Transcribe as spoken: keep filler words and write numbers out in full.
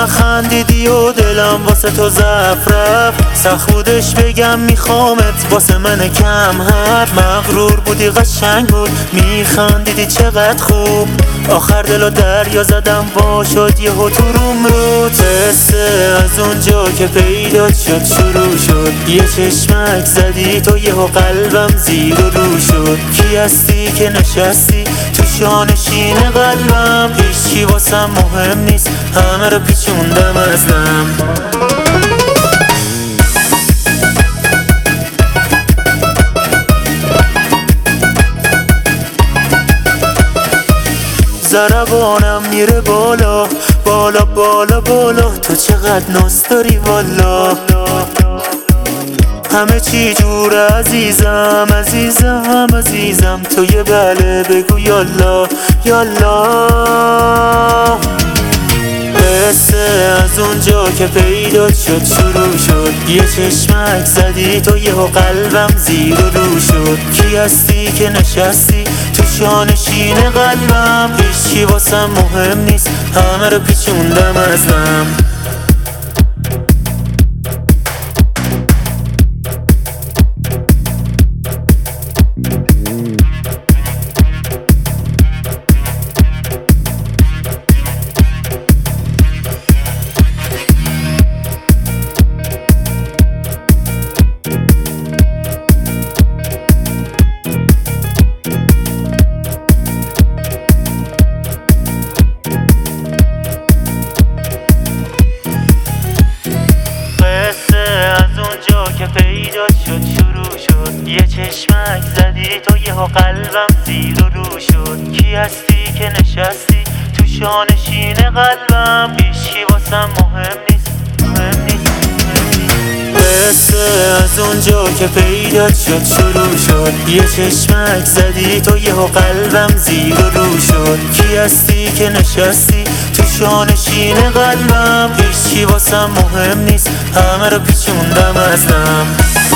چقدر خندیدی و دلم واسه تو ضعف رفت. سخت بودش بگم میخوامت واسه من کم حرف. مغرور بودی قشنگ بود میخندیدی چقدر خوب. آخر دلو دریا زدم وا شد یهو تو روم رو. قصه از اونجا که پیدا شد شروع شد. یه چشمک زدی تو یهو قلبم زیر و رو شد. کی هستی که نشستی تو شانشین قلبم؟ هیچی واسم مهم نیست همه رو پیچوندم از دم. ضربانم میره بالا بالا بالا بالا. تو چقدر ناز داری والا. همه چی جور عزیزم عزیزم عزیزم. تو یه بله بگو یالا یالا. قصه از اونجا که پیدا شد شروع شد. یه چشمک زدی تو یهو قلبم زیر و رو شد. کی هستی که نشستی تو شانشین قلبم؟ هیچی واسم مهم نیست همه رو پیچوندم از دم. که پیدا شد شروع شد. یه چشمک زدی تو یهو قلبم زیر و رو شد. کی هستی که نشستی تو شانشین قلبم؟ هیچی واسم مهم نیست مهم نیست قصه از اونجا که پیدا شد شروع شد. یه چشمک زدی تو یهو قلبم زیر و رو شد. کی هستی که نشستی تو شانشین قلبم؟ هیچی واسم مهم نیست همه رو پیچوندم از دم.